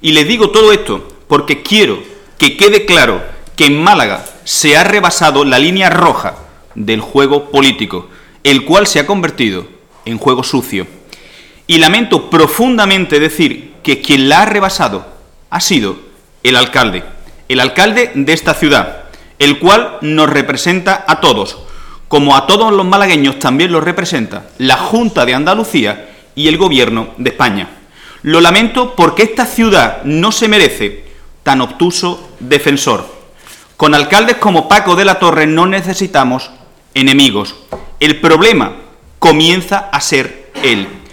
Y les digo todo esto porque quiero que quede claro que en Málaga se ha rebasado la línea roja del juego político, el cual se ha convertido en juego sucio. Y lamento profundamente decir que quien la ha rebasado ha sido el alcalde de esta ciudad, el cual nos representa a todos, como a todos los malagueños también los representa la Junta de Andalucía y el Gobierno de España. Lo lamento porque esta ciudad no se merece tan obtuso defensor. Con alcaldes como Paco de la Torre no necesitamos enemigos. El problema comienza a ser él.